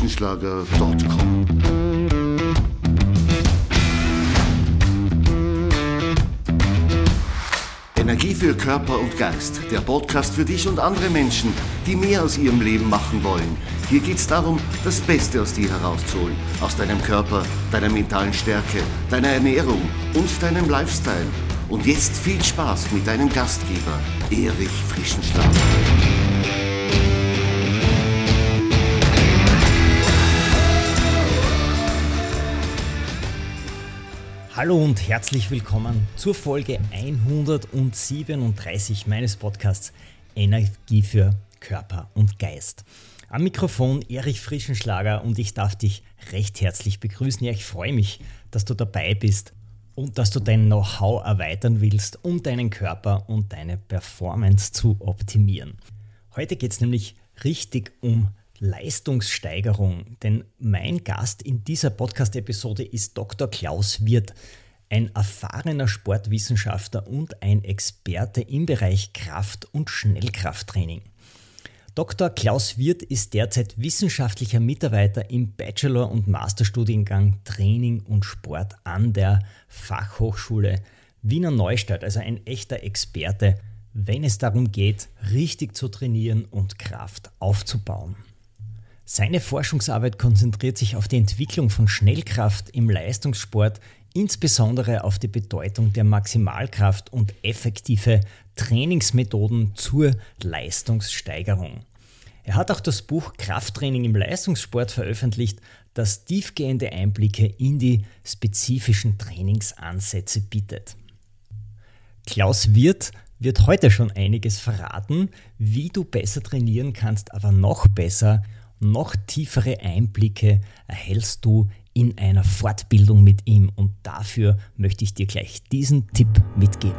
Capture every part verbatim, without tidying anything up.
frischenschlager punkt com. Energie für Körper und Geist, der Podcast für dich und andere Menschen, die mehr aus ihrem Leben machen wollen. Hier geht es darum, das Beste aus dir herauszuholen, aus deinem Körper, deiner mentalen Stärke, deiner Ernährung und deinem Lifestyle. Und jetzt viel Spaß mit deinem Gastgeber, Erich Frischenschlager. Hallo und herzlich willkommen zur Folge hundertsiebenunddreißig meines Podcasts Energie für Körper und Geist. Am Mikrofon Erich Frischenschlager und ich darf dich recht herzlich begrüßen. Ja, ich freue mich, dass du dabei bist und dass du dein Know-how erweitern willst, um deinen Körper und deine Performance zu optimieren. Heute geht es nämlich richtig um Leistungssteigerung, denn mein Gast in dieser Podcast-Episode ist Doktor Klaus Wirth, ein erfahrener Sportwissenschaftler und ein Experte im Bereich Kraft- und Schnellkrafttraining. Doktor Klaus Wirth ist derzeit wissenschaftlicher Mitarbeiter im Bachelor- und Masterstudiengang Training und Sport an der Fachhochschule Wiener Neustadt, also ein echter Experte, wenn es darum geht, richtig zu trainieren und Kraft aufzubauen. Seine Forschungsarbeit konzentriert sich auf die Entwicklung von Schnellkraft im Leistungssport, insbesondere auf die Bedeutung der Maximalkraft und effektive Trainingsmethoden zur Leistungssteigerung. Er hat auch das Buch Krafttraining im Leistungssport veröffentlicht, das tiefgehende Einblicke in die spezifischen Trainingsansätze bietet. Klaus Wirth wird heute schon einiges verraten, wie du besser trainieren kannst, aber noch besser, noch tiefere Einblicke erhältst du in einer Fortbildung mit ihm und dafür möchte ich dir gleich diesen Tipp mitgeben.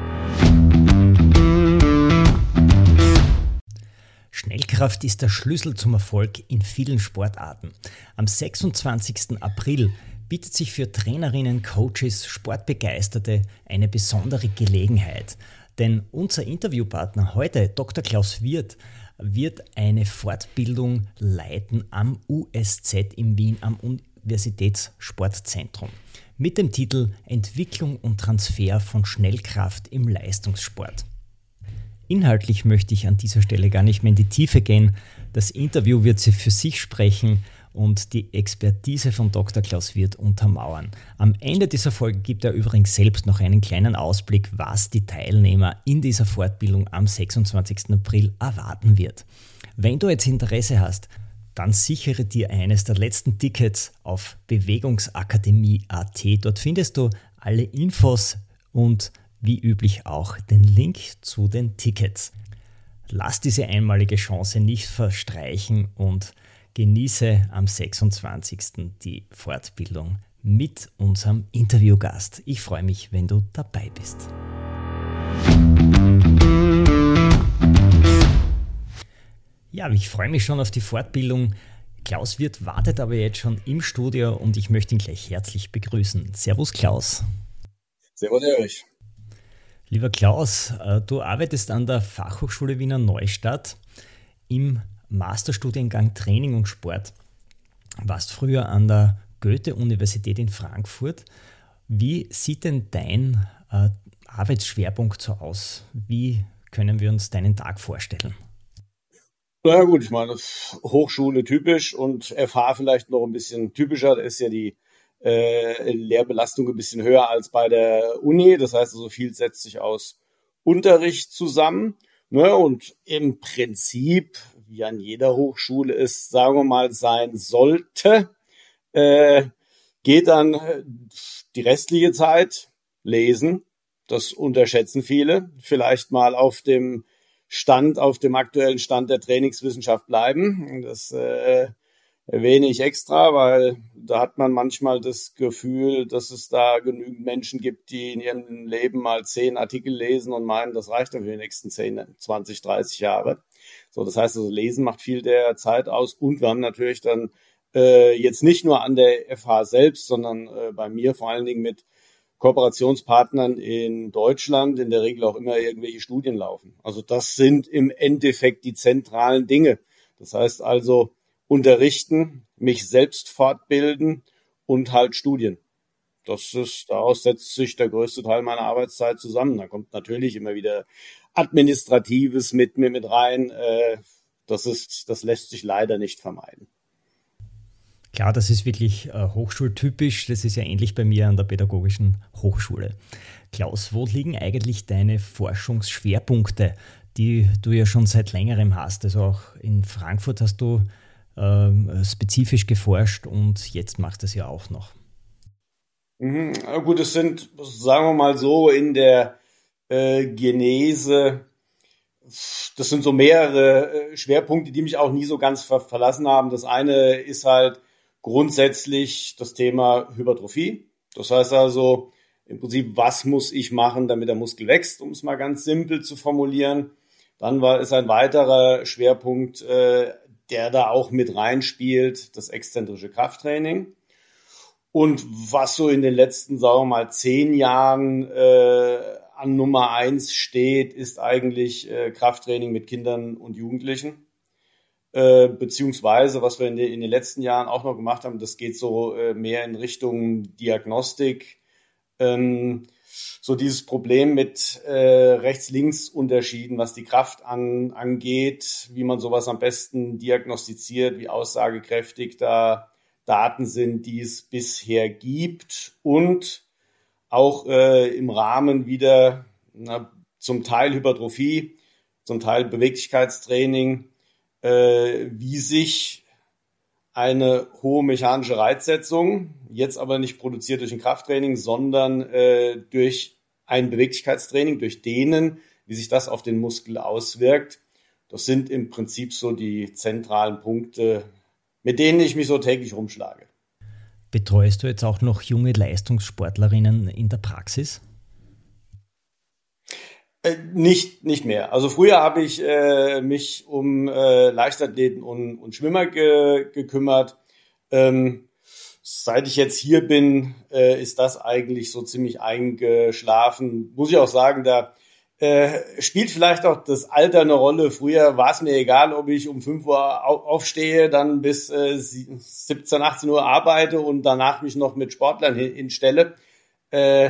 Schnellkraft ist der Schlüssel zum Erfolg in vielen Sportarten. Am sechsundzwanzigsten April bietet sich für Trainerinnen, Coaches, Sportbegeisterte eine besondere Gelegenheit. Denn unser Interviewpartner heute, Doktor Klaus Wirth, wird eine Fortbildung leiten am U S Z in Wien, am Universitätssportzentrum, mit dem Titel Entwicklung und Transfer von Schnellkraft im Leistungssport. Inhaltlich möchte ich an dieser Stelle gar nicht mehr in die Tiefe gehen. Das Interview wird sie für sich sprechen und die Expertise von Doktor Klaus Wirth untermauern. Am Ende dieser Folge gibt er übrigens selbst noch einen kleinen Ausblick, was die Teilnehmer in dieser Fortbildung am sechsundzwanzigsten April erwarten wird. Wenn du jetzt Interesse hast, dann sichere dir eines der letzten Tickets auf bewegungsakademie punkt a t. Dort findest du alle Infos und wie üblich auch den Link zu den Tickets. Lass diese einmalige Chance nicht verstreichen und genieße am sechsundzwanzigsten die Fortbildung mit unserem Interviewgast. Ich freue mich, wenn du dabei bist. Ja, ich freue mich schon auf die Fortbildung. Klaus Wirth wartet aber jetzt schon im Studio und ich möchte ihn gleich herzlich begrüßen. Servus Klaus. Servus Erich. Lieber Klaus, du arbeitest an der Fachhochschule Wiener Neustadt im Masterstudiengang Training und Sport. Warst früher an der Goethe-Universität in Frankfurt. Wie sieht denn dein äh, Arbeitsschwerpunkt so aus? Wie können wir uns deinen Tag vorstellen? Na ja, gut, ich meine, Hochschule typisch und F H vielleicht noch ein bisschen typischer. Da ist ja die äh, Lehrbelastung ein bisschen höher als bei der Uni. Das heißt also, viel setzt sich aus Unterricht zusammen. Ne? Und im Prinzip, wie an jeder Hochschule es, sagen wir mal, sein sollte, äh, geht dann die restliche Zeit lesen. Das unterschätzen viele. Vielleicht mal auf dem Stand, auf dem aktuellen Stand der Trainingswissenschaft bleiben. Das äh, erwähne ich extra, weil da hat man manchmal das Gefühl, dass es da genügend Menschen gibt, die in ihrem Leben mal zehn Artikel lesen und meinen, das reicht dann für die nächsten zehn, zwanzig, dreißig Jahre. So, das heißt also, Lesen macht viel der Zeit aus und wir haben natürlich dann äh, jetzt nicht nur an der F H selbst, sondern äh, bei mir vor allen Dingen mit Kooperationspartnern in Deutschland in der Regel auch immer irgendwelche Studien laufen. Also das sind im Endeffekt die zentralen Dinge. Das heißt also, unterrichten, mich selbst fortbilden und halt Studien. Das ist, daraus setzt sich der größte Teil meiner Arbeitszeit zusammen. Da kommt natürlich immer wieder Administratives mit mir mit rein. Äh, das ist, das lässt sich leider nicht vermeiden. Klar, das ist wirklich äh, hochschultypisch. Das ist ja ähnlich bei mir an der Pädagogischen Hochschule. Klaus, wo liegen eigentlich deine Forschungsschwerpunkte, die du ja schon seit längerem hast? Also auch in Frankfurt hast du äh, spezifisch geforscht und jetzt machst du es ja auch noch. Mhm. Ja, gut, es sind, sagen wir mal so, in der äh, Genese, das sind so mehrere äh, Schwerpunkte, die mich auch nie so ganz ver- verlassen haben. Das eine ist halt grundsätzlich das Thema Hypertrophie. Das heißt also im Prinzip, was muss ich machen, damit der Muskel wächst, um es mal ganz simpel zu formulieren. Dann war, ist ein weiterer Schwerpunkt, äh, der da auch mit reinspielt, das exzentrische Krafttraining. Und was so in den letzten, sagen wir mal, zehn Jahren äh, an Nummer eins steht, ist eigentlich äh, Krafttraining mit Kindern und Jugendlichen. Äh, beziehungsweise, was wir in, de, in den letzten Jahren auch noch gemacht haben, das geht so äh, mehr in Richtung Diagnostik. Ähm, so dieses Problem mit äh, Rechts-Links-Unterschieden, was die Kraft an, angeht, wie man sowas am besten diagnostiziert, wie aussagekräftig da Daten sind, die es bisher gibt und auch äh, im Rahmen wieder na, zum Teil Hypertrophie, zum Teil Beweglichkeitstraining, äh, wie sich eine hohe mechanische Reizsetzung, jetzt aber nicht produziert durch ein Krafttraining, sondern äh, durch ein Beweglichkeitstraining, durch Dehnen, wie sich das auf den Muskel auswirkt. Das sind im Prinzip so die zentralen Punkte, mit denen ich mich so täglich rumschlage. Betreust du jetzt auch noch junge Leistungssportlerinnen in der Praxis? Äh, nicht, nicht mehr. Also früher habe ich äh, mich um äh, Leichtathleten und, und Schwimmer ge, gekümmert. Ähm, seit ich jetzt hier bin, äh, ist das eigentlich so ziemlich eingeschlafen. Muss ich auch sagen, da Äh, spielt vielleicht auch das Alter eine Rolle. Früher war es mir egal, ob ich um fünf Uhr aufstehe, dann bis äh, siebzehn, achtzehn Uhr arbeite und danach mich noch mit Sportlern hinstelle. Äh,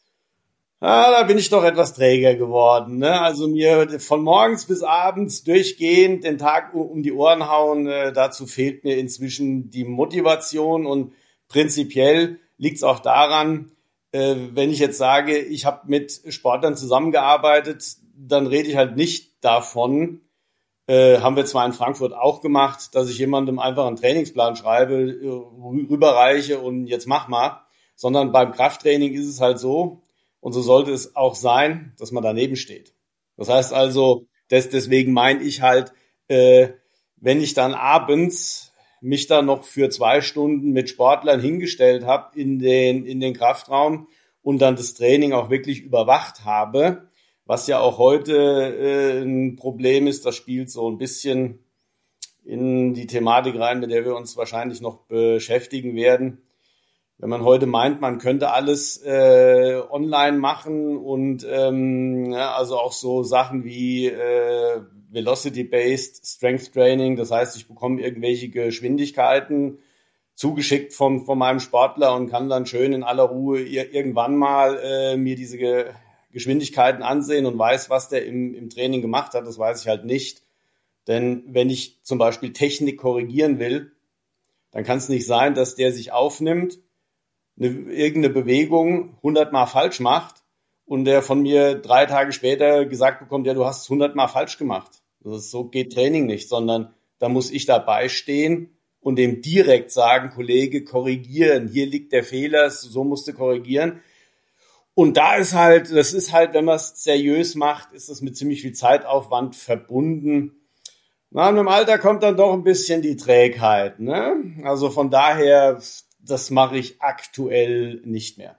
ah, da bin ich doch etwas träger geworden. Ne? Also mir von morgens bis abends durchgehend den Tag um die Ohren hauen, äh, dazu fehlt mir inzwischen die Motivation und prinzipiell liegt es auch daran, wenn ich jetzt sage, ich habe mit Sportlern zusammengearbeitet, dann rede ich halt nicht davon, äh, haben wir zwar in Frankfurt auch gemacht, dass ich jemandem einfach einen Trainingsplan schreibe, rüberreiche und jetzt mach mal, sondern beim Krafttraining ist es halt so, und so sollte es auch sein, dass man daneben steht. Das heißt also, des, deswegen meine ich halt, äh, wenn ich dann abends mich da noch für zwei Stunden mit Sportlern hingestellt habe in den, in den Kraftraum und dann das Training auch wirklich überwacht habe, was ja auch heute äh, ein Problem ist, das spielt so ein bisschen in die Thematik rein, mit der wir uns wahrscheinlich noch beschäftigen werden. Wenn man heute meint, man könnte alles äh, online machen und ähm, ja, also auch so Sachen wie äh, Velocity-Based Strength Training, das heißt, ich bekomme irgendwelche Geschwindigkeiten zugeschickt vom, von meinem Sportler und kann dann schön in aller Ruhe irgendwann mal äh, mir diese Ge- Geschwindigkeiten ansehen und weiß, was der im, im Training gemacht hat. Das weiß ich halt nicht. Denn wenn ich zum Beispiel Technik korrigieren will, dann kann es nicht sein, dass der sich aufnimmt, eine, irgendeine Bewegung hundertmal falsch macht und der von mir drei Tage später gesagt bekommt, ja, du hast es hundertmal falsch gemacht. Also so geht Training nicht, sondern da muss ich dabei stehen und dem direkt sagen, Kollege, korrigieren, hier liegt der Fehler, so musst du korrigieren. Und da ist halt, das ist halt, wenn man es seriös macht, ist das mit ziemlich viel Zeitaufwand verbunden. Na, und im Alter kommt dann doch ein bisschen die Trägheit, ne? Also von daher, das mache ich aktuell nicht mehr.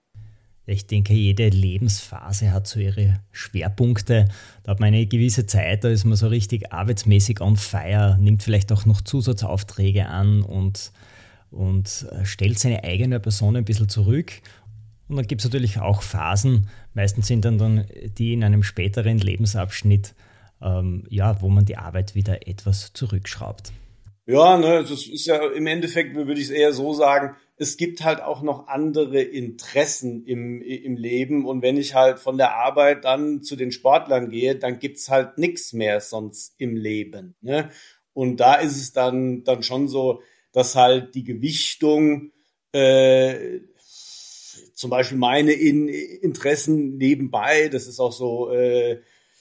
Ich denke, jede Lebensphase hat so ihre Schwerpunkte. Da hat man eine gewisse Zeit, da ist man so richtig arbeitsmäßig on fire, nimmt vielleicht auch noch Zusatzaufträge an und, und stellt seine eigene Person ein bisschen zurück. Und dann gibt es natürlich auch Phasen, meistens sind dann, dann die in einem späteren Lebensabschnitt, ähm, ja, wo man die Arbeit wieder etwas zurückschraubt. Ja, ne, das ist ja im Endeffekt, würde ich es eher so sagen, es gibt halt auch noch andere Interessen im, im Leben. Und wenn ich halt von der Arbeit dann zu den Sportlern gehe, dann gibt's halt nichts mehr sonst im Leben. Ne? Und da ist es dann, dann schon so, dass halt die Gewichtung, äh, zum Beispiel meine In Interessen nebenbei, das ist auch so, äh,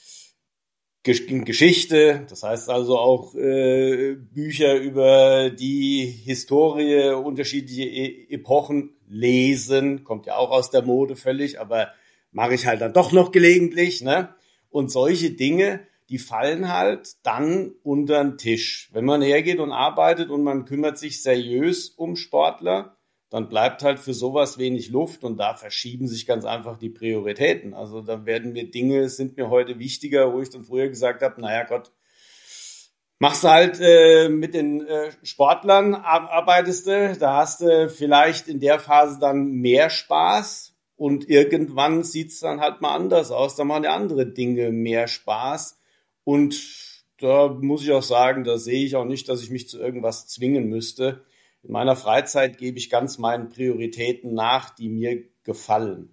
Geschichte, das heißt also auch äh, Bücher über die Historie, unterschiedliche e Epochen lesen, kommt ja auch aus der Mode völlig, aber mache ich halt dann doch noch gelegentlich, ne? Und solche Dinge, die fallen halt dann unter den Tisch. Wenn man hergeht und arbeitet und man kümmert sich seriös um Sportler, dann bleibt halt für sowas wenig Luft und da verschieben sich ganz einfach die Prioritäten. Also da werden mir Dinge, sind mir heute wichtiger, wo ich dann früher gesagt habe, naja Gott, machst du halt äh, mit den äh, Sportlern, arbeitest du, da hast du vielleicht in der Phase dann mehr Spaß und irgendwann sieht's dann halt mal anders aus, da machen ja andere Dinge mehr Spaß und da muss ich auch sagen, da sehe ich auch nicht, dass ich mich zu irgendwas zwingen müsste. In meiner Freizeit gebe ich ganz meinen Prioritäten nach, die mir gefallen.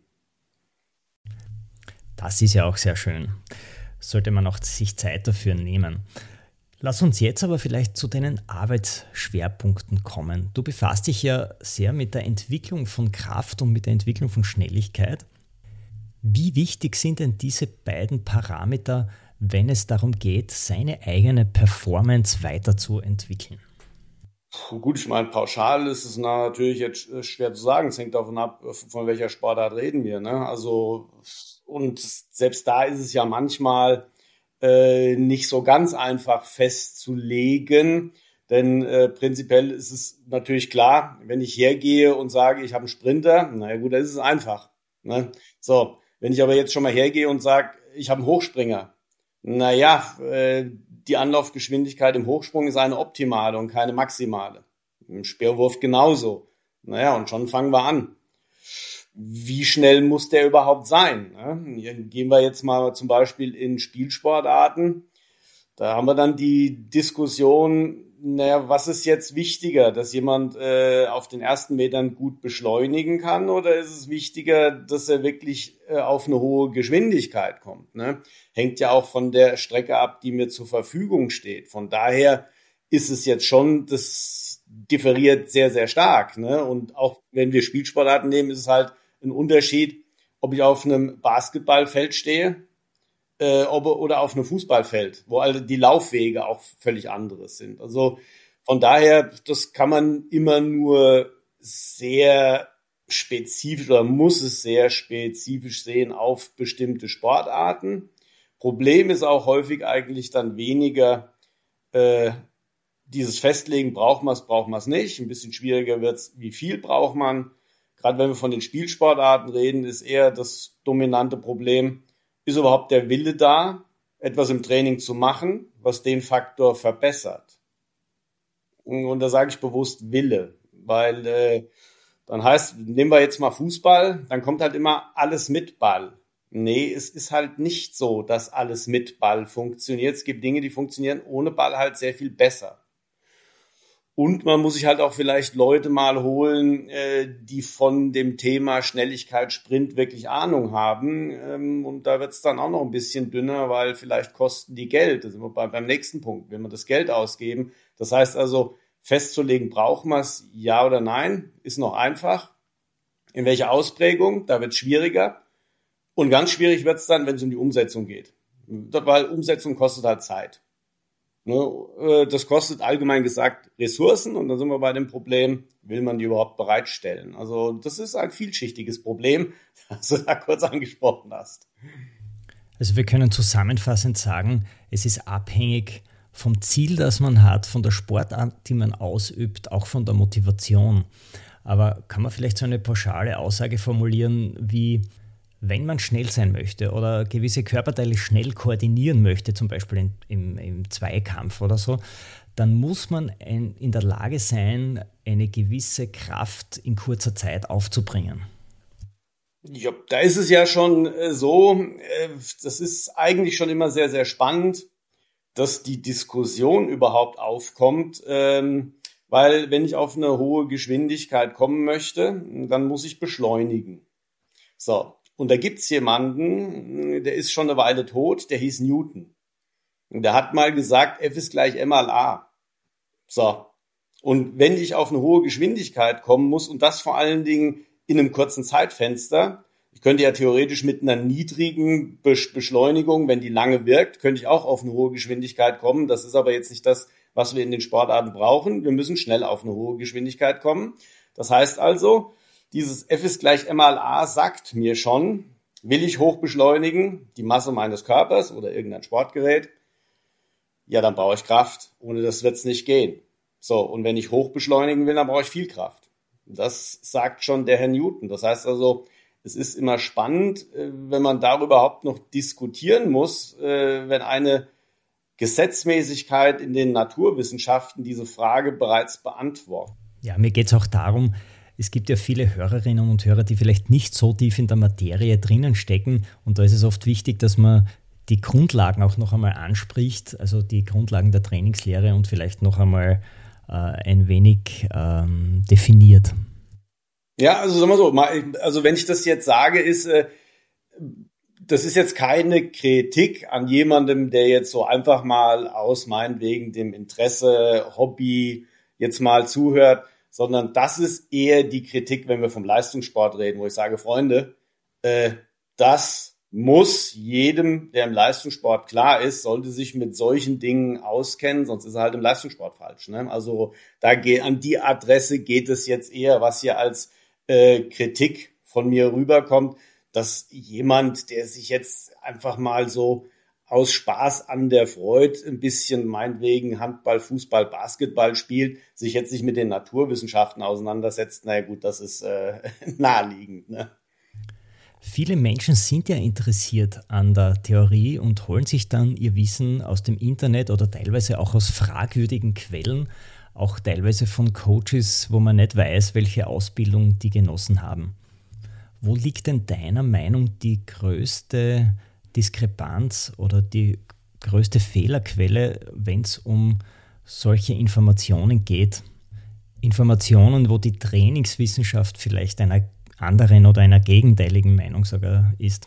Das ist ja auch sehr schön. Sollte man auch sich Zeit dafür nehmen. Lass uns jetzt aber vielleicht zu deinen Arbeitsschwerpunkten kommen. Du befasst dich ja sehr mit der Entwicklung von Kraft und mit der Entwicklung von Schnelligkeit. Wie wichtig sind denn diese beiden Parameter, wenn es darum geht, seine eigene Performance weiterzuentwickeln? Gut, ich meine, pauschal ist es natürlich jetzt schwer zu sagen. Es hängt davon ab, von welcher Sportart reden wir, ne? Also, und selbst da ist es ja manchmal äh, nicht so ganz einfach festzulegen, denn äh, prinzipiell ist es natürlich klar, wenn ich hergehe und sage, ich habe einen Sprinter, naja gut, dann ist es einfach, ne? So, wenn ich aber jetzt schon mal hergehe und sage, ich habe einen Hochspringer, naja, äh, die Anlaufgeschwindigkeit im Hochsprung ist eine optimale und keine maximale. Im Speerwurf genauso. Naja, und schon fangen wir an. Wie schnell muss der überhaupt sein? Hier gehen wir jetzt mal zum Beispiel in Spielsportarten. Da haben wir dann die Diskussion, naja, was ist jetzt wichtiger, dass jemand äh, auf den ersten Metern gut beschleunigen kann oder ist es wichtiger, dass er wirklich äh, auf eine hohe Geschwindigkeit kommt? Ne? Hängt ja auch von der Strecke ab, die mir zur Verfügung steht. Von daher ist es jetzt schon, das differiert sehr, sehr stark. Ne? Und auch wenn wir Spielsportarten nehmen, ist es halt ein Unterschied, ob ich auf einem Basketballfeld stehe äh, ob, oder auf einem Fußballfeld, wo alle die Laufwege auch völlig anderes sind. Also von daher, das kann man immer nur sehr spezifisch oder muss es sehr spezifisch sehen auf bestimmte Sportarten. Problem ist auch häufig eigentlich dann weniger äh, dieses Festlegen, braucht man es, braucht man es nicht. Ein bisschen schwieriger wird es, wie viel braucht man. Gerade wenn wir von den Spielsportarten reden, ist eher das dominante Problem, ist überhaupt der Wille da, etwas im Training zu machen, was den Faktor verbessert. Und, und da sage ich bewusst Wille, weil äh, dann heißt, nehmen wir jetzt mal Fußball, dann kommt halt immer alles mit Ball. Nee, es ist halt nicht so, dass alles mit Ball funktioniert. Es gibt Dinge, die funktionieren ohne Ball halt sehr viel besser. Und man muss sich halt auch vielleicht Leute mal holen, äh, die von dem Thema Schnelligkeit, Sprint wirklich Ahnung haben. Ähm, und da wird es dann auch noch ein bisschen dünner, weil vielleicht kosten die Geld. Das sind wir bei, beim nächsten Punkt, wenn wir das Geld ausgeben. Das heißt also, festzulegen, braucht man es, ja oder nein, ist noch einfach. In welcher Ausprägung, da wird es schwieriger. Und ganz schwierig wird es dann, wenn es um die Umsetzung geht. Weil Umsetzung kostet halt Zeit. Das kostet allgemein gesagt Ressourcen und dann sind wir bei dem Problem, will man die überhaupt bereitstellen? Also das ist ein vielschichtiges Problem, das du da kurz angesprochen hast. Also wir können zusammenfassend sagen, es ist abhängig vom Ziel, das man hat, von der Sportart, die man ausübt, auch von der Motivation. Aber kann man vielleicht so eine pauschale Aussage formulieren wie: Wenn man schnell sein möchte oder gewisse Körperteile schnell koordinieren möchte, zum Beispiel in, im, im Zweikampf oder so, dann muss man ein, in der Lage sein, eine gewisse Kraft in kurzer Zeit aufzubringen. Ja, da ist es ja schon äh, so, äh, das ist eigentlich schon immer sehr, sehr spannend. dass die Diskussion überhaupt aufkommt, ähm, weil wenn ich auf eine hohe Geschwindigkeit kommen möchte, dann muss ich beschleunigen. So, und da gibt's jemanden, der ist schon eine Weile tot, der hieß Newton. Und der hat mal gesagt, F ist gleich m mal a. So, und wenn ich auf eine hohe Geschwindigkeit kommen muss und das vor allen Dingen in einem kurzen Zeitfenster, ich könnte ja theoretisch mit einer niedrigen Beschleunigung, wenn die lange wirkt, könnte ich auch auf eine hohe Geschwindigkeit kommen. Das ist aber jetzt nicht das, was wir in den Sportarten brauchen. Wir müssen schnell auf eine hohe Geschwindigkeit kommen. Das heißt also, dieses F ist gleich m mal a sagt mir schon, will ich hoch beschleunigen, die Masse meines Körpers oder irgendein Sportgerät, ja, dann brauche ich Kraft. Ohne das wird es nicht gehen. So, und wenn ich hoch beschleunigen will, dann brauche ich viel Kraft. Das sagt schon der Herr Newton. Das heißt also, es ist immer spannend, wenn man darüber überhaupt noch diskutieren muss, wenn eine Gesetzmäßigkeit in den Naturwissenschaften diese Frage bereits beantwortet. Ja, mir geht es auch darum, es gibt ja viele Hörerinnen und Hörer, die vielleicht nicht so tief in der Materie drinnen stecken. Und da ist es oft wichtig, dass man die Grundlagen auch noch einmal anspricht, also die Grundlagen der Trainingslehre und vielleicht noch einmal äh, ein wenig ähm, definiert. Ja, also sagen wir so, also wenn ich das jetzt sage, ist, äh, das ist jetzt keine Kritik an jemandem, der jetzt so einfach mal aus meinetwegen dem Interesse, Hobby jetzt mal zuhört, sondern das ist eher die Kritik, wenn wir vom Leistungssport reden, wo ich sage, Freunde, äh, das muss jedem, der im Leistungssport klar ist, sollte sich mit solchen Dingen auskennen, sonst ist er halt im Leistungssport falsch. Ne? Also da geht, an die Adresse geht es jetzt eher, was hier als äh, Kritik von mir rüberkommt, dass jemand, der sich jetzt einfach mal so aus Spaß an der Freude ein bisschen meinetwegen Handball, Fußball, Basketball spielt, sich jetzt nicht mit den Naturwissenschaften auseinandersetzt, naja gut, das ist äh, naheliegend. Ne? Viele Menschen sind ja interessiert an der Theorie und holen sich dann ihr Wissen aus dem Internet oder teilweise auch aus fragwürdigen Quellen, auch teilweise von Coaches, wo man nicht weiß, welche Ausbildung die genossen haben. Wo liegt denn deiner Meinung die größte Diskrepanz oder die größte Fehlerquelle, wenn es um solche Informationen geht? Informationen, wo die Trainingswissenschaft vielleicht einer anderen oder einer gegenteiligen Meinung sogar ist?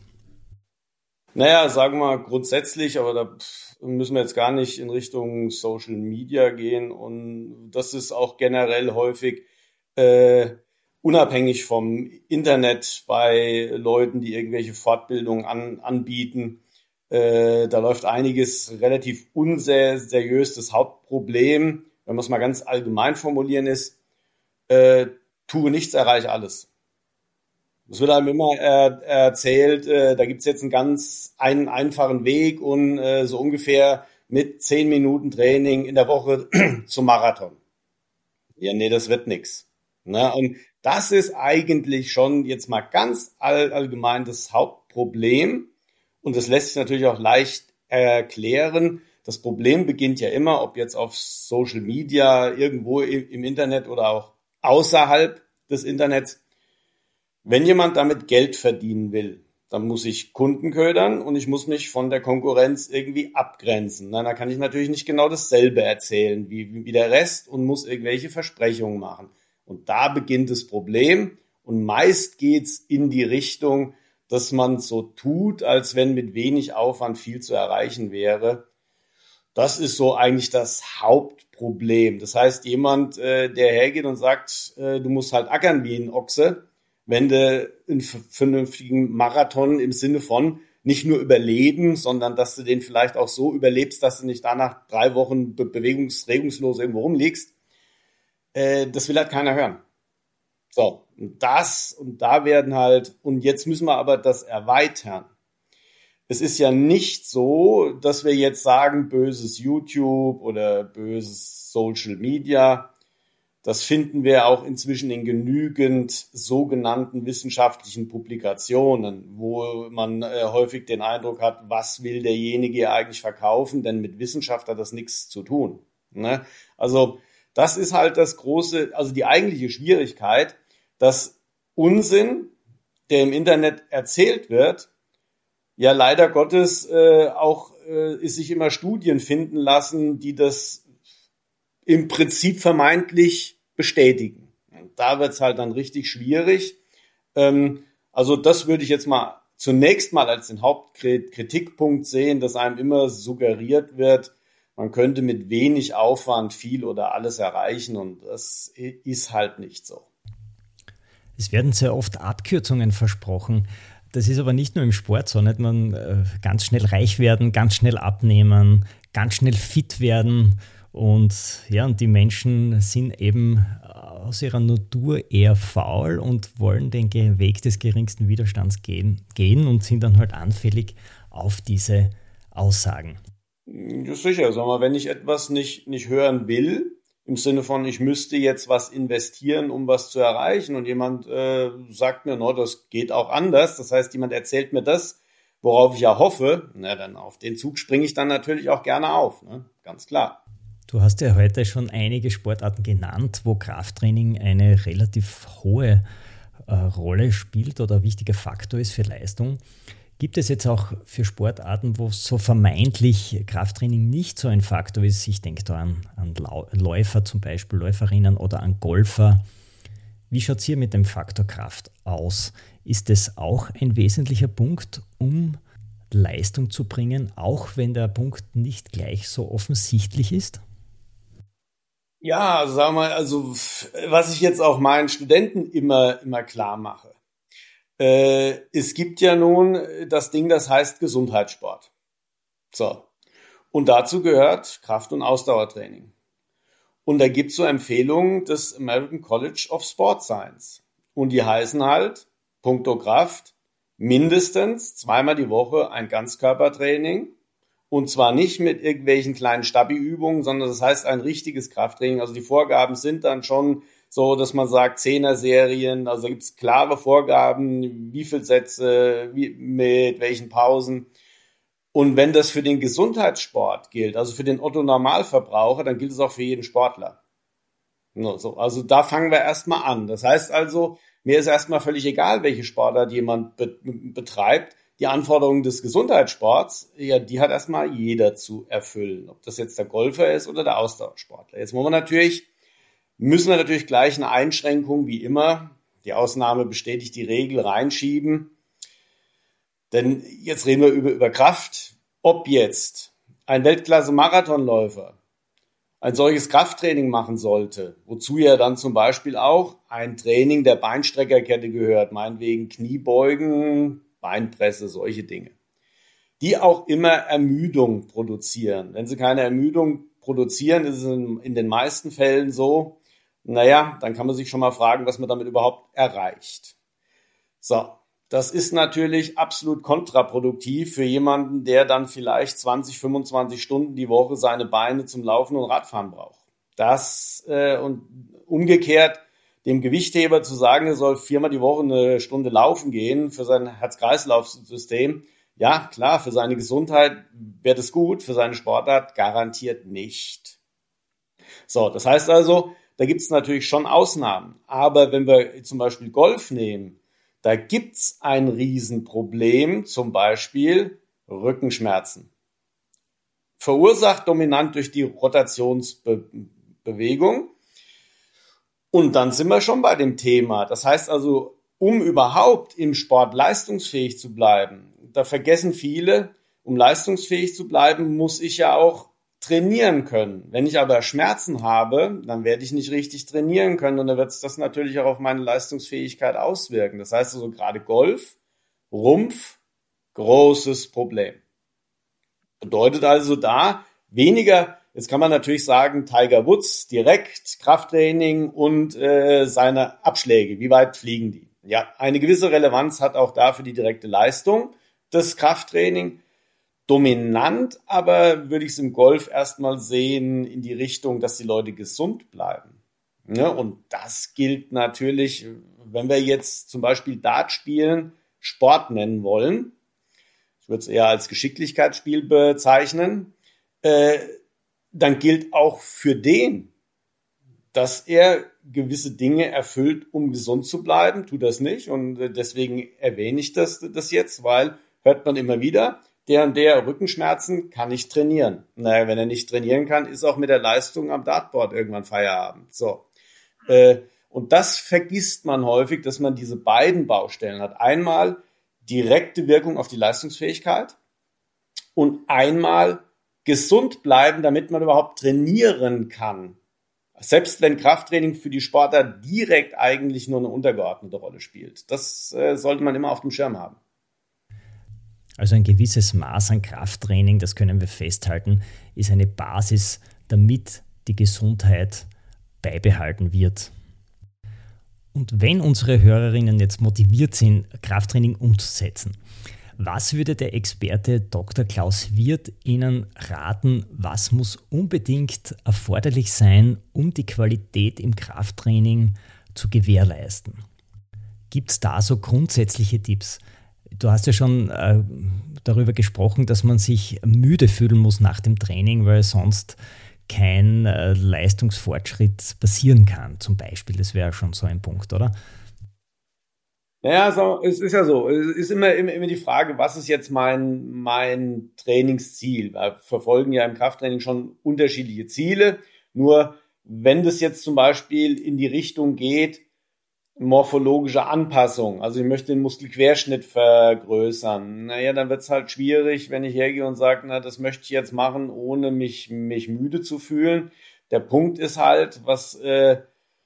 Naja, sagen wir grundsätzlich, aber da müssen wir jetzt gar nicht in Richtung Social Media gehen und das ist auch generell häufig äh, unabhängig vom Internet bei Leuten, die irgendwelche Fortbildungen an, anbieten. Äh, da läuft einiges relativ unseriös. Das Hauptproblem, wenn wir es mal ganz allgemein formulieren, ist, äh, tue nichts, erreiche alles. Es wird einem immer äh, erzählt, äh, da gibt's jetzt einen ganz einen einfachen Weg und äh, so ungefähr mit zehn Minuten Training in der Woche zum Marathon. Ja, nee, das wird nix. Ne? Und das ist eigentlich schon jetzt mal ganz all, allgemein das Hauptproblem. Und das lässt sich natürlich auch leicht erklären. Das Problem beginnt ja immer, ob jetzt auf Social Media, irgendwo im, im Internet oder auch außerhalb des Internets. Wenn jemand damit Geld verdienen will, dann muss ich Kunden ködern und ich muss mich von der Konkurrenz irgendwie abgrenzen. Na, da kann ich natürlich nicht genau dasselbe erzählen wie, wie der Rest und muss irgendwelche Versprechungen machen. Und da beginnt das Problem und meist geht's in die Richtung, dass man so tut, als wenn mit wenig Aufwand viel zu erreichen wäre. Das ist so eigentlich das Hauptproblem. Das heißt, jemand, äh, der hergeht und sagt, äh, du musst halt ackern wie ein Ochse, wenn du einen vernünftigen Marathon im Sinne von nicht nur überleben, sondern dass du den vielleicht auch so überlebst, dass du nicht danach drei Wochen be- bewegungs-, regungslos irgendwo rumliegst, äh, das will halt keiner hören. So, und das, und da werden halt, und jetzt müssen wir aber das erweitern. Es ist ja nicht so, dass wir jetzt sagen, böses YouTube oder böses Social Media. Das finden wir auch inzwischen in genügend sogenannten wissenschaftlichen Publikationen, wo man äh, häufig den Eindruck hat, was will derjenige eigentlich verkaufen, denn mit Wissenschaft hat das nichts zu tun. Ne? Also das ist halt das große, also die eigentliche Schwierigkeit, dass Unsinn, der im Internet erzählt wird, ja leider Gottes äh, auch äh, ist sich immer Studien finden lassen, die das im Prinzip vermeintlich bestätigen. Und da wird's halt dann richtig schwierig. Ähm, also das würde ich jetzt mal zunächst mal als den Hauptkritikpunkt sehen, dass einem immer suggeriert wird, man könnte mit wenig Aufwand viel oder alles erreichen, und das ist halt nicht so. Es werden sehr oft Abkürzungen versprochen. Das ist aber nicht nur im Sport so, nicht? Man äh, ganz schnell reich werden, ganz schnell abnehmen, ganz schnell fit werden, und ja, und die Menschen sind eben aus ihrer Natur eher faul und wollen den Weg des geringsten Widerstands gehen, gehen und sind dann halt anfällig auf diese Aussagen. Ja, sicher, sag mal, wenn ich etwas nicht, nicht hören will, im Sinne von, ich müsste jetzt was investieren, um was zu erreichen, und jemand äh, sagt mir, no, das geht auch anders, das heißt, jemand erzählt mir das, worauf ich ja hoffe, na, dann auf den Zug springe ich dann natürlich auch gerne auf, ne? Ganz klar. Du hast ja heute schon einige Sportarten genannt, wo Krafttraining eine relativ hohe äh, Rolle spielt oder ein wichtiger Faktor ist für Leistung. Gibt es jetzt auch für Sportarten, wo so vermeintlich Krafttraining nicht so ein Faktor ist? Ich denke da an, an Läufer zum Beispiel, Läuferinnen oder an Golfer. Wie schaut es hier mit dem Faktor Kraft aus? Ist es auch ein wesentlicher Punkt, um Leistung zu bringen, auch wenn der Punkt nicht gleich so offensichtlich ist? Ja, also sag mal, also was ich jetzt auch meinen Studenten immer, immer klar mache. Äh, es gibt ja nun das Ding, das heißt Gesundheitssport. So. Und dazu gehört Kraft- und Ausdauertraining. Und da gibt es so Empfehlungen des American College of Sport Science. Und die heißen halt, puncto Kraft, mindestens zweimal die Woche ein Ganzkörpertraining. Und zwar nicht mit irgendwelchen kleinen Stabi-Übungen, sondern das heißt ein richtiges Krafttraining. Also die Vorgaben sind dann schon so, dass man sagt, Zehner-Serien, also gibt es klare Vorgaben, wie viele Sätze, wie, mit welchen Pausen. Und wenn das für den Gesundheitssport gilt, also für den Otto-Normalverbraucher, dann gilt es auch für jeden Sportler. Also da fangen wir erstmal an. Das heißt also, mir ist erstmal völlig egal, welche Sportart jemand be- betreibt. Die Anforderungen des Gesundheitssports, ja, die hat erstmal jeder zu erfüllen. Ob das jetzt der Golfer ist oder der Ausdauersportler. Jetzt muss man natürlich Müssen wir natürlich gleich eine Einschränkung wie immer, die Ausnahme bestätigt die Regel, reinschieben. Denn jetzt reden wir über, über Kraft. Ob jetzt ein Weltklasse-Marathonläufer ein solches Krafttraining machen sollte, wozu ja dann zum Beispiel auch ein Training der Beinstreckerkette gehört, meinetwegen Kniebeugen, Beinpresse, solche Dinge, die auch immer Ermüdung produzieren. Wenn sie keine Ermüdung produzieren, ist es in, in den meisten Fällen so, naja, dann kann man sich schon mal fragen, was man damit überhaupt erreicht. So, das ist natürlich absolut kontraproduktiv für jemanden, der dann vielleicht zwanzig, fünfundzwanzig Stunden die Woche seine Beine zum Laufen und Radfahren braucht. Das äh, und umgekehrt dem Gewichtheber zu sagen, er soll viermal die Woche eine Stunde laufen gehen für sein Herz-Kreislauf-System, ja, klar, für seine Gesundheit wäre das gut, für seine Sportart garantiert nicht. So, das heißt also, da gibt es natürlich schon Ausnahmen. Aber wenn wir zum Beispiel Golf nehmen, da gibt es ein Riesenproblem, zum Beispiel Rückenschmerzen. Verursacht dominant durch die Rotationsbewegung. Und dann sind wir schon bei dem Thema. Das heißt also, um überhaupt im Sport leistungsfähig zu bleiben, da vergessen viele, um leistungsfähig zu bleiben, muss ich ja auch trainieren können. Wenn ich aber Schmerzen habe, dann werde ich nicht richtig trainieren können und dann wird sich das natürlich auch auf meine Leistungsfähigkeit auswirken. Das heißt also gerade Golf, Rumpf, großes Problem. Bedeutet also da weniger, jetzt kann man natürlich sagen, Tiger Woods direkt, Krafttraining und äh, seine Abschläge, wie weit fliegen die? Ja, eine gewisse Relevanz hat auch da für die direkte Leistung das Krafttraining. Dominant aber würde ich es im Golf erstmal sehen in die Richtung, dass die Leute gesund bleiben. Ja, und das gilt natürlich, wenn wir jetzt zum Beispiel Dart spielen, Sport nennen wollen. Ich würde es eher als Geschicklichkeitsspiel bezeichnen. Äh, dann gilt auch für den, dass er gewisse Dinge erfüllt, um gesund zu bleiben. Tut das nicht und deswegen erwähne ich das, das jetzt, weil hört man immer wieder, der und der Rückenschmerzen, kann ich trainieren. Naja, wenn er nicht trainieren kann, ist auch mit der Leistung am Dartboard irgendwann Feierabend. So. Äh, und das vergisst man häufig, dass man diese beiden Baustellen hat. Einmal direkte Wirkung auf die Leistungsfähigkeit und einmal gesund bleiben, damit man überhaupt trainieren kann. Selbst wenn Krafttraining für die Sportler direkt eigentlich nur eine untergeordnete Rolle spielt. Das äh, sollte man immer auf dem Schirm haben. Also ein gewisses Maß an Krafttraining, das können wir festhalten, ist eine Basis, damit die Gesundheit beibehalten wird. Und wenn unsere Hörerinnen jetzt motiviert sind, Krafttraining umzusetzen, was würde der Experte Doktor Klaus Wirth Ihnen raten, was muss unbedingt erforderlich sein, um die Qualität im Krafttraining zu gewährleisten? Gibt es da so grundsätzliche Tipps? Du hast ja schon äh, darüber gesprochen, dass man sich müde fühlen muss nach dem Training, weil sonst kein äh, Leistungsfortschritt passieren kann, zum Beispiel. Das wäre schon so ein Punkt, oder? Naja, so, es ist ja so. Es ist immer, immer, immer die Frage, was ist jetzt mein, mein Trainingsziel? Wir verfolgen ja im Krafttraining schon unterschiedliche Ziele. Nur wenn das jetzt zum Beispiel in die Richtung geht, morphologische Anpassung, also ich möchte den Muskelquerschnitt vergrößern, naja, dann wird es halt schwierig, wenn ich hergehe und sage, na, das möchte ich jetzt machen, ohne mich, mich müde zu fühlen. Der Punkt ist halt, was äh,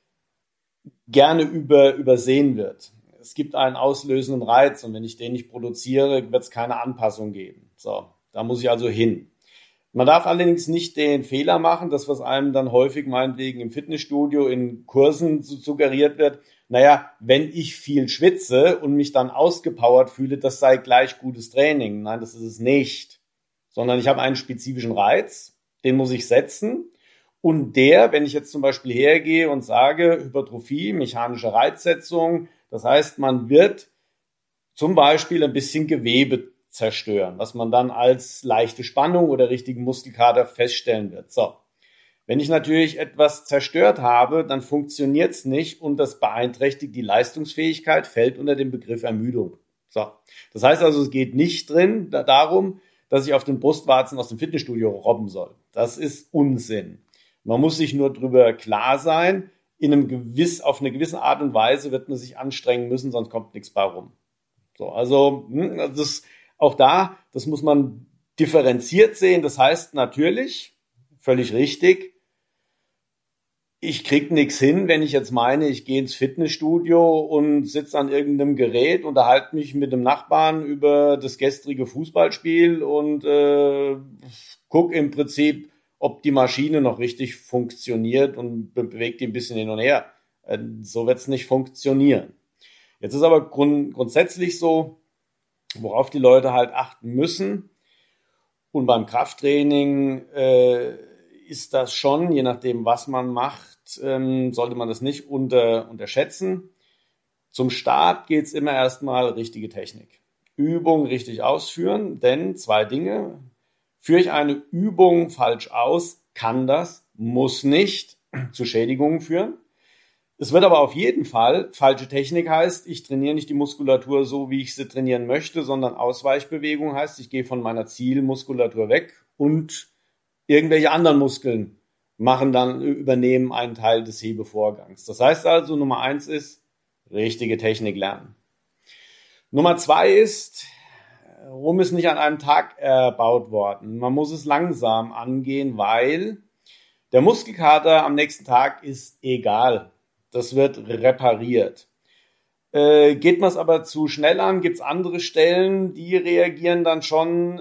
gerne über, übersehen wird. Es gibt einen auslösenden Reiz und wenn ich den nicht produziere, wird es keine Anpassung geben. So, da muss ich also hin. Man darf allerdings nicht den Fehler machen, das, was einem dann häufig meinetwegen im Fitnessstudio in Kursen suggeriert wird, naja, wenn ich viel schwitze und mich dann ausgepowert fühle, das sei gleich gutes Training. Nein, das ist es nicht. Sondern ich habe einen spezifischen Reiz, den muss ich setzen. Und der, wenn ich jetzt zum Beispiel hergehe und sage, Hypertrophie, mechanische Reizsetzung, das heißt, man wird zum Beispiel ein bisschen Gewebe zerstören, was man dann als leichte Spannung oder richtigen Muskelkater feststellen wird. So. Wenn ich natürlich etwas zerstört habe, dann funktioniert es nicht und das beeinträchtigt die Leistungsfähigkeit, fällt unter den Begriff Ermüdung. So. Das heißt also, es geht nicht drin da, darum, dass ich auf den Brustwarzen aus dem Fitnessstudio robben soll. Das ist Unsinn. Man muss sich nur darüber klar sein, in einem gewiss, auf eine gewisse Art und Weise wird man sich anstrengen müssen, sonst kommt nichts bei rum. So, also das, auch da, das muss man differenziert sehen. Das heißt natürlich, völlig richtig, ich krieg nichts hin, wenn ich jetzt meine, ich gehe ins Fitnessstudio und sitze an irgendeinem Gerät, unterhalte mich mit dem Nachbarn über das gestrige Fußballspiel und äh, gucke im Prinzip, ob die Maschine noch richtig funktioniert und bewegt die ein bisschen hin und her. Äh, so wird es nicht funktionieren. Jetzt ist aber grund- grundsätzlich so, worauf die Leute halt achten müssen. Und beim Krafttraining äh, ist das schon, je nachdem, was man macht, ähm, sollte man das nicht unter, unterschätzen. Zum Start geht es immer erstmal richtige Technik. Übung richtig ausführen, denn zwei Dinge. Führe ich eine Übung falsch aus, kann das, muss nicht zu Schädigungen führen. Es wird aber auf jeden Fall, falsche Technik heißt, ich trainiere nicht die Muskulatur so, wie ich sie trainieren möchte, sondern Ausweichbewegung heißt, ich gehe von meiner Zielmuskulatur weg und irgendwelche anderen Muskeln machen dann, übernehmen einen Teil des Hebevorgangs. Das heißt also, Nummer eins ist, richtige Technik lernen. Nummer zwei ist, Rum ist nicht an einem Tag erbaut worden. Man muss es langsam angehen, weil der Muskelkater am nächsten Tag ist egal. Das wird repariert. Äh, geht man es aber zu schnell an, gibt es andere Stellen, die reagieren dann schon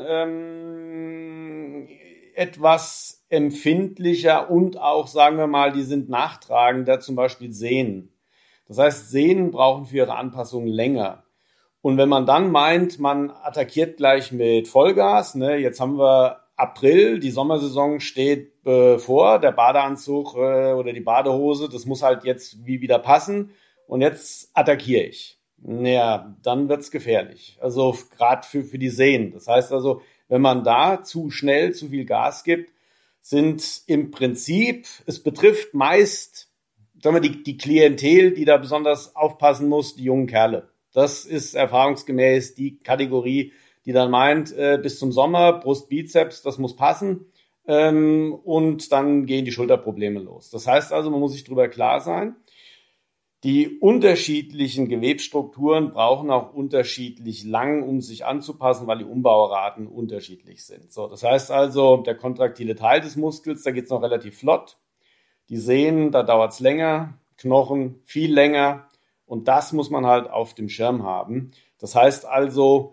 ähm, etwas empfindlicher und auch, sagen wir mal, die sind nachtragender, zum Beispiel Sehnen. Das heißt, Sehnen brauchen für ihre Anpassung länger. Und wenn man dann meint, man attackiert gleich mit Vollgas, ne, jetzt haben wir April, die Sommersaison steht bevor, der Badeanzug äh, oder die Badehose, das muss halt jetzt wie wieder passen und jetzt attackiere ich. Ja, dann wird's gefährlich. Also gerade für, für die Sehnen. Das heißt also, wenn man da zu schnell zu viel Gas gibt, sind im Prinzip, es betrifft meist, sagen wir, die, die Klientel, die da besonders aufpassen muss, die jungen Kerle. Das ist erfahrungsgemäß die Kategorie, die dann meint, äh, bis zum Sommer Brust, Bizeps, das muss passen. Ähm, und dann gehen die Schulterprobleme los. Das heißt also, man muss sich darüber klar sein, die unterschiedlichen Gewebsstrukturen brauchen auch unterschiedlich lang, um sich anzupassen, weil die Umbauraten unterschiedlich sind. So, das heißt also, der kontraktile Teil des Muskels, da geht es noch relativ flott. Die Sehnen, da dauert es länger, Knochen viel länger und das muss man halt auf dem Schirm haben. Das heißt also,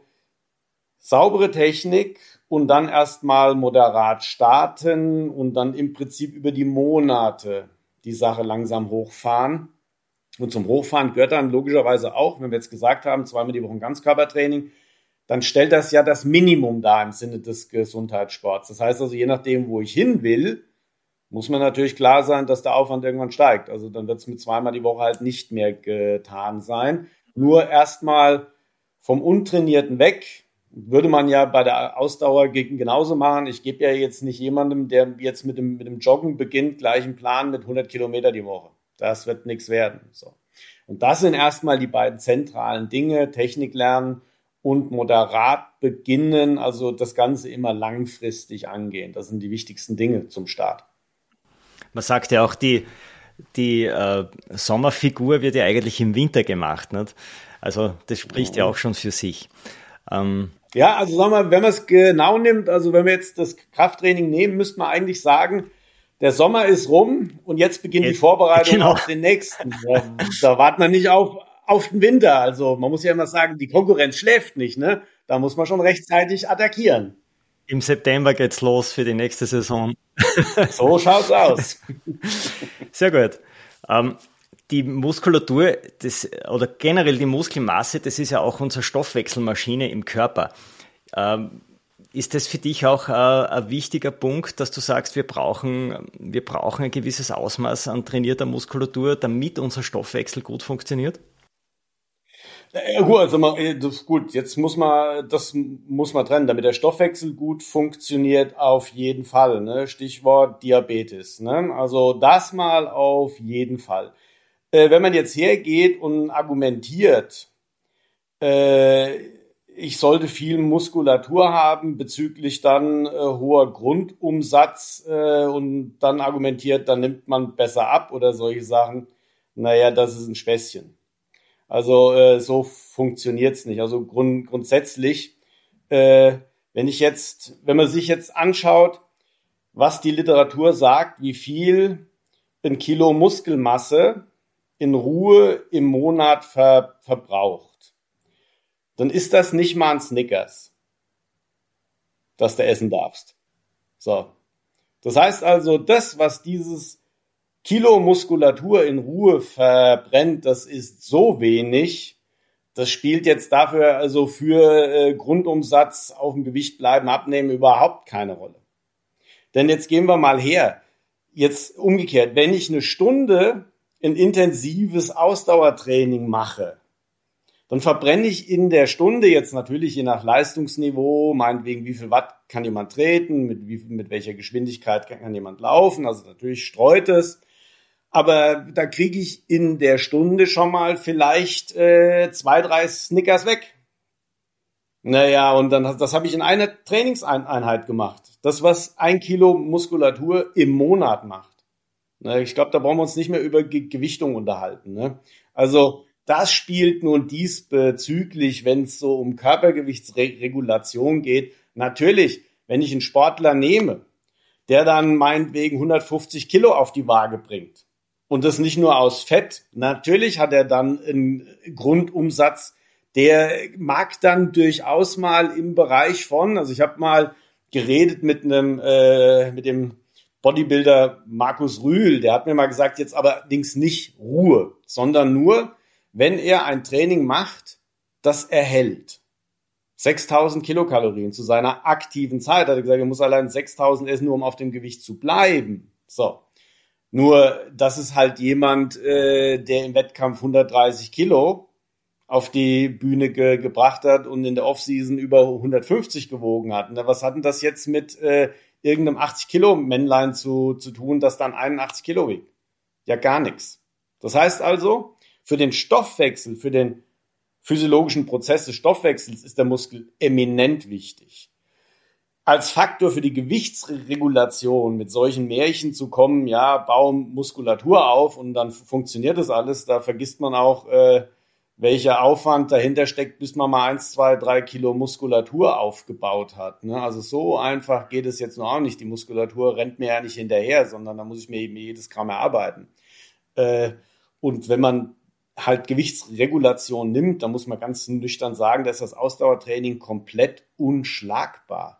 saubere Technik und dann erstmal moderat starten und dann im Prinzip über die Monate die Sache langsam hochfahren. Und zum Hochfahren gehört dann logischerweise auch, wenn wir jetzt gesagt haben, zweimal die Woche ein Ganzkörpertraining, dann stellt das ja das Minimum dar im Sinne des Gesundheitssports. Das heißt also, je nachdem, wo ich hin will, muss man natürlich klar sein, dass der Aufwand irgendwann steigt. Also dann wird es mit zweimal die Woche halt nicht mehr getan sein. Nur erstmal vom Untrainierten weg. Würde man ja bei der Ausdauer genauso machen. Ich gebe ja jetzt nicht jemandem, der jetzt mit dem, mit dem Joggen beginnt, gleich einen Plan mit hundert Kilometer die Woche. Das wird nichts werden. So. Und das sind erstmal die beiden zentralen Dinge, Technik lernen und moderat beginnen, also das Ganze immer langfristig angehen. Das sind die wichtigsten Dinge zum Start. Man sagt ja auch, die, die äh, Sommerfigur wird ja eigentlich im Winter gemacht, nicht? Also das spricht ja auch schon für sich. Ähm, Ja, also sagen wir, wenn man es genau nimmt, also wenn wir jetzt das Krafttraining nehmen, müsste man eigentlich sagen, der Sommer ist rum und jetzt beginnt jetzt, die Vorbereitung genau. auf den nächsten. Da, da warten wir nicht auf, auf den Winter. Also man muss ja immer sagen, die Konkurrenz schläft nicht, ne? Da muss man schon rechtzeitig attackieren. Im September geht's los für die nächste Saison. So schaut's aus. Sehr gut. Ähm, Die Muskulatur, das, oder generell die Muskelmasse, das ist ja auch unsere Stoffwechselmaschine im Körper. Ähm, ist das für dich auch äh, ein wichtiger Punkt, dass du sagst, wir brauchen, wir brauchen ein gewisses Ausmaß an trainierter Muskulatur, damit unser Stoffwechsel gut funktioniert? Ja, gut, also man, das, gut, jetzt muss man, das muss man trennen, damit der Stoffwechsel gut funktioniert, auf jeden Fall, ne? Stichwort Diabetes, ne? Also das mal auf jeden Fall. Wenn man jetzt hergeht und argumentiert, äh, ich sollte viel Muskulatur haben bezüglich dann äh, hoher Grundumsatz äh, und dann argumentiert, dann nimmt man besser ab oder solche Sachen, naja, das ist ein Späßchen. Also äh, so funktioniert's nicht. Also grund, grundsätzlich, äh, wenn ich jetzt, wenn man sich jetzt anschaut, was die Literatur sagt, wie viel ein Kilo Muskelmasse in Ruhe im Monat ver, verbraucht, dann ist das nicht mal ein Snickers, das du essen darfst. So. Das heißt also, das, was dieses Kilo Muskulatur in Ruhe verbrennt, das ist so wenig, das spielt jetzt dafür also für äh, Grundumsatz auf dem Gewicht bleiben, abnehmen überhaupt keine Rolle. Denn jetzt gehen wir mal her, jetzt umgekehrt, wenn ich eine Stunde ein intensives Ausdauertraining mache, dann verbrenne ich in der Stunde jetzt natürlich je nach Leistungsniveau, meinetwegen wie viel Watt kann jemand treten, mit, wie, mit welcher Geschwindigkeit kann, kann jemand laufen, also natürlich streut es, aber da kriege ich in der Stunde schon mal vielleicht äh, zwei, drei Snickers weg. Naja, und dann das habe ich in einer Trainingseinheit gemacht. Das, was ein Kilo Muskulatur im Monat macht. Ich glaube, da brauchen wir uns nicht mehr über Ge- Gewichtung unterhalten. Ne? Also das spielt nun diesbezüglich, wenn es so um Körpergewichtsregulation geht. Natürlich, wenn ich einen Sportler nehme, der dann meinetwegen hundertfünfzig Kilo auf die Waage bringt und das nicht nur aus Fett, natürlich hat er dann einen Grundumsatz, der mag dann durchaus mal im Bereich von, also ich habe mal geredet mit einem, äh, mit dem Bodybuilder Markus Rühl, der hat mir mal gesagt, jetzt allerdings nicht Ruhe, sondern nur, wenn er ein Training macht, das er hält. sechstausend Kilokalorien zu seiner aktiven Zeit. Hat er gesagt, er muss allein sechstausend essen, nur um auf dem Gewicht zu bleiben. So. Nur, das ist halt jemand, äh, der im Wettkampf hundertdreißig Kilo auf die Bühne ge- gebracht hat und in der Offseason über hundertfünfzig gewogen hat. Und was hat denn das jetzt mit äh, irgendeinem achtzig Kilo Männlein zu, zu tun, das dann einundachtzig Kilo wiegt? Ja, gar nichts. Das heißt also, für den Stoffwechsel, für den physiologischen Prozess des Stoffwechsels ist der Muskel eminent wichtig. Als Faktor für die Gewichtsregulation mit solchen Märchen zu kommen, ja, bau Muskulatur auf und dann funktioniert das alles, da vergisst man auch, äh, welcher Aufwand dahinter steckt, bis man mal eins, zwei, drei Kilo Muskulatur aufgebaut hat. Ne? Also so einfach geht es jetzt noch auch nicht. Die Muskulatur rennt mir ja nicht hinterher, sondern da muss ich mir eben jedes Gramm erarbeiten. Äh, und wenn man halt Gewichtsregulation nimmt, dann muss man ganz nüchtern sagen, da ist das Ausdauertraining komplett unschlagbar.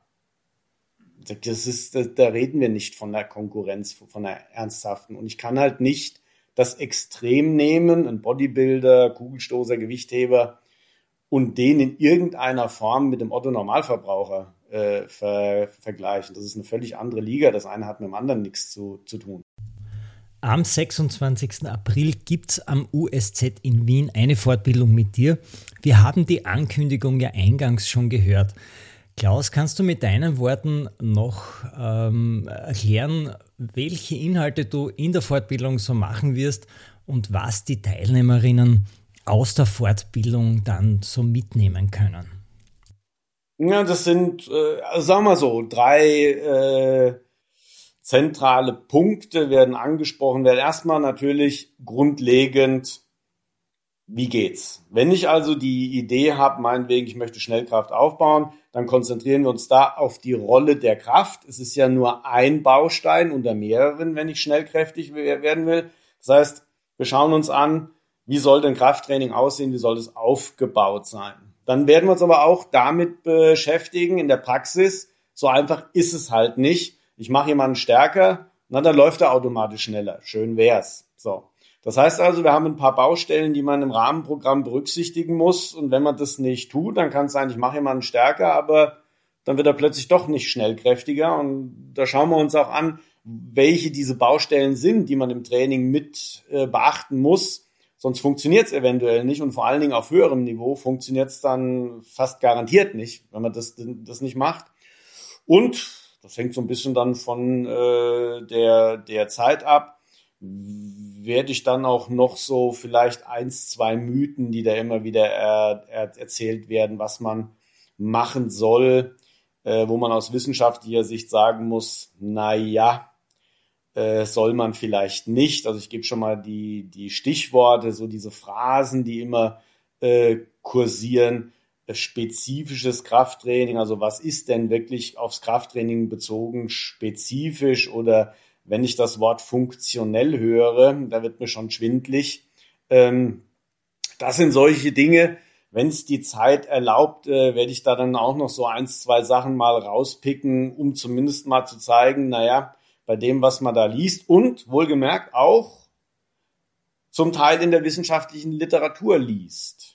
Das ist, da reden wir nicht von der Konkurrenz, von der ernsthaften. Und ich kann halt nicht das Extrem nehmen, ein Bodybuilder, Kugelstoßer, Gewichtheber, und den in irgendeiner Form mit dem Otto-Normalverbraucher äh, ver, vergleichen. Das ist eine völlig andere Liga. Das eine hat mit dem anderen nichts zu, zu tun. Am sechsundzwanzigsten April gibt es am U S Z in Wien eine Fortbildung mit dir. Wir haben die Ankündigung ja eingangs schon gehört. Klaus, kannst du mit deinen Worten noch ähm, erklären, welche Inhalte du in der Fortbildung so machen wirst und was die Teilnehmerinnen aus der Fortbildung dann so mitnehmen können? Ja, das sind, äh, also sagen wir so, drei äh, zentrale Punkte werden angesprochen werden. Erstmal natürlich grundlegend, wie geht's? Wenn ich also die Idee habe, meinetwegen, ich möchte Schnellkraft aufbauen, dann konzentrieren wir uns da auf die Rolle der Kraft. Es ist ja nur ein Baustein unter mehreren, wenn ich schnellkräftig werden will. Das heißt, wir schauen uns an, wie soll denn Krafttraining aussehen, wie soll es aufgebaut sein? Dann werden wir uns aber auch damit beschäftigen in der Praxis. So einfach ist es halt nicht. Ich mache jemanden stärker, na, dann läuft er automatisch schneller. Schön wär's. So. Das heißt also, wir haben ein paar Baustellen, die man im Rahmenprogramm berücksichtigen muss. Und wenn man das nicht tut, dann kann es sein, ich mache jemanden stärker, aber dann wird er plötzlich doch nicht schnellkräftiger. Und da schauen wir uns auch an, welche diese Baustellen sind, die man im Training mit äh, beachten muss. Sonst funktioniert es eventuell nicht. Und vor allen Dingen auf höherem Niveau funktioniert es dann fast garantiert nicht, wenn man das, das nicht macht. Und das hängt so ein bisschen dann von äh, der, der Zeit ab. Werde ich dann auch noch so vielleicht eins, zwei Mythen, die da immer wieder er, er, erzählt werden, was man machen soll, äh, wo man aus wissenschaftlicher Sicht sagen muss, na ja, äh, soll man vielleicht nicht. Also ich gebe schon mal die, die Stichworte, so diese Phrasen, die immer äh, kursieren. Spezifisches Krafttraining, also was ist denn wirklich aufs Krafttraining bezogen spezifisch, oder wenn ich das Wort funktionell höre, da wird mir schon schwindlig. Ähm, das sind solche Dinge, wenn es die Zeit erlaubt, äh, werde ich da dann auch noch so eins, zwei Sachen mal rauspicken, um zumindest mal zu zeigen, naja, bei dem, was man da liest und wohlgemerkt auch zum Teil in der wissenschaftlichen Literatur liest.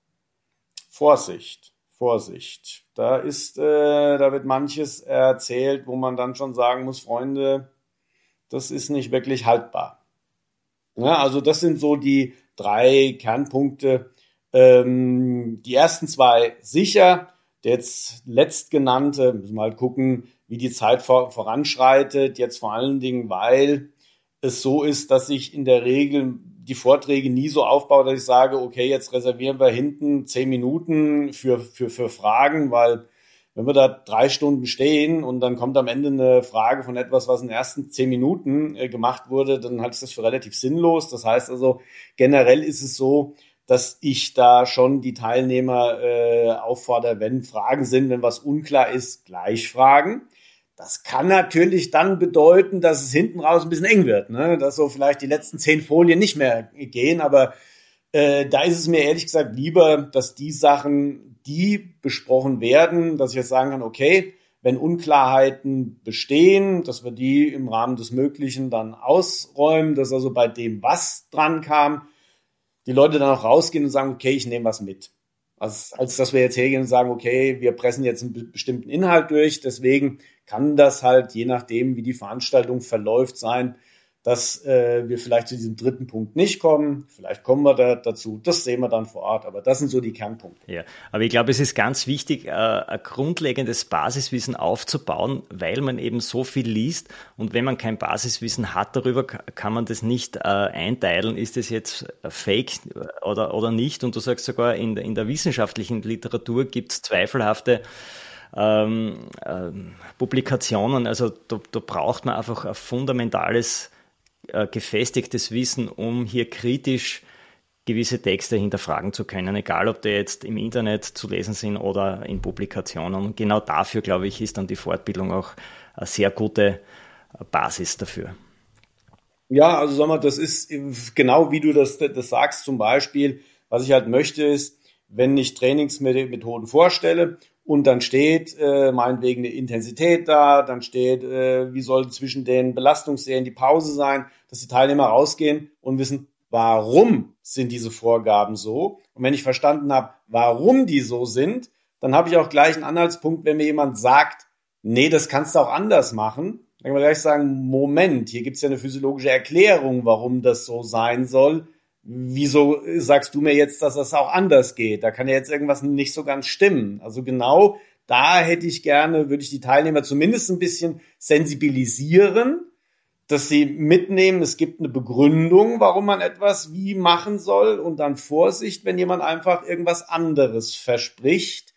Vorsicht, Vorsicht. Da ist, äh, da wird manches erzählt, wo man dann schon sagen muss, Freunde, das ist nicht wirklich haltbar. Ja, also das sind so die drei Kernpunkte. Ähm, die ersten zwei sicher. Der jetzt letztgenannte, müssen wir halt gucken, wie die Zeit vor, voranschreitet. Jetzt vor allen Dingen, weil es so ist, dass ich in der Regel die Vorträge nie so aufbaue, dass ich sage, okay, jetzt reservieren wir hinten zehn Minuten für, für, für Fragen, weil wenn wir da drei Stunden stehen und dann kommt am Ende eine Frage von etwas, was in den ersten zehn Minuten äh, gemacht wurde, dann halte ich das für relativ sinnlos. Das heißt also, generell ist es so, dass ich da schon die Teilnehmer äh, auffordere, wenn Fragen sind, wenn was unklar ist, gleich fragen. Das kann natürlich dann bedeuten, dass es hinten raus ein bisschen eng wird, ne? Dass so vielleicht die letzten zehn Folien nicht mehr gehen, aber äh, da ist es mir ehrlich gesagt lieber, dass die Sachen, die besprochen werden, dass ich jetzt sagen kann, okay, wenn Unklarheiten bestehen, dass wir die im Rahmen des Möglichen dann ausräumen, dass also bei dem, was dran kam, die Leute dann auch rausgehen und sagen, okay, ich nehme was mit. Als, als dass wir jetzt hergehen und sagen, okay, wir pressen jetzt einen bestimmten Inhalt durch, deswegen kann das halt, je nachdem, wie die Veranstaltung verläuft, sein, dass äh, wir vielleicht zu diesem dritten Punkt nicht kommen. Vielleicht kommen wir da dazu. Das sehen wir dann vor Ort. Aber das sind so die Kernpunkte. Ja, aber ich glaube, es ist ganz wichtig, äh, ein grundlegendes Basiswissen aufzubauen, weil man eben so viel liest. Und wenn man kein Basiswissen hat darüber, kann man das nicht äh, einteilen. Ist das jetzt fake oder, oder nicht? Und du sagst sogar, in, in der wissenschaftlichen Literatur gibt es zweifelhafte ähm, äh, Publikationen. Also da, da braucht man einfach ein fundamentales gefestigtes Wissen, um hier kritisch gewisse Texte hinterfragen zu können, egal ob die jetzt im Internet zu lesen sind oder in Publikationen. Und genau dafür, glaube ich, ist dann die Fortbildung auch eine sehr gute Basis dafür. Ja, also sag mal, das ist genau wie du das, das sagst zum Beispiel, was ich halt möchte ist, wenn ich Trainingsmethoden vorstelle und dann steht äh, meinetwegen eine Intensität da, dann steht, äh, wie soll zwischen den Belastungsserien die Pause sein, dass die Teilnehmer rausgehen und wissen, warum sind diese Vorgaben so. Und wenn ich verstanden habe, warum die so sind, dann habe ich auch gleich einen Anhaltspunkt, wenn mir jemand sagt, nee, das kannst du auch anders machen, dann kann man gleich sagen, Moment, hier gibt es ja eine physiologische Erklärung, warum das so sein soll. Wieso sagst du mir jetzt, dass das auch anders geht? Da kann ja jetzt irgendwas nicht so ganz stimmen. Also genau da hätte ich gerne, würde ich die Teilnehmer zumindest ein bisschen sensibilisieren, dass sie mitnehmen, es gibt eine Begründung, warum man etwas wie machen soll und dann Vorsicht, wenn jemand einfach irgendwas anderes verspricht.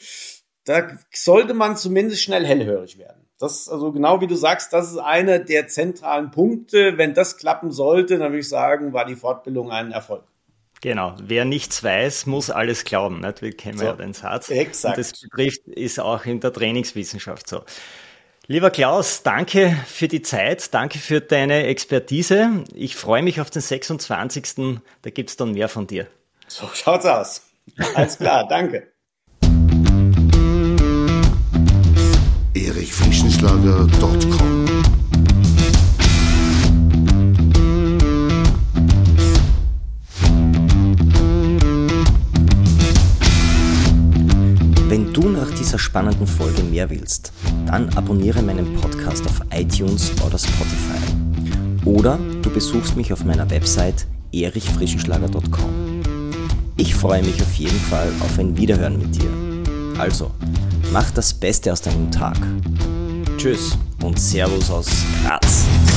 Da sollte man zumindest schnell hellhörig werden. Das, also genau wie du sagst, das ist einer der zentralen Punkte. Wenn das klappen sollte, dann würde ich sagen, war die Fortbildung ein Erfolg. Genau. Wer nichts weiß, muss alles glauben. Nicht? Wir kennen so, ja den Satz. Exakt. Und das betrifft, ist auch in der Trainingswissenschaft so. Lieber Klaus, danke für die Zeit, danke für deine Expertise. Ich freue mich auf den sechsundzwanzigsten Da gibt es dann mehr von dir. So schaut's aus. Alles klar, danke. erich frischenschlager punkt com Wenn du nach dieser spannenden Folge mehr willst, dann abonniere meinen Podcast auf iTunes oder Spotify. Oder du besuchst mich auf meiner Website erich frischenschlager punkt com. Ich freue mich auf jeden Fall auf ein Wiederhören mit dir. Also, mach das Beste aus deinem Tag. Tschüss und Servus aus Graz.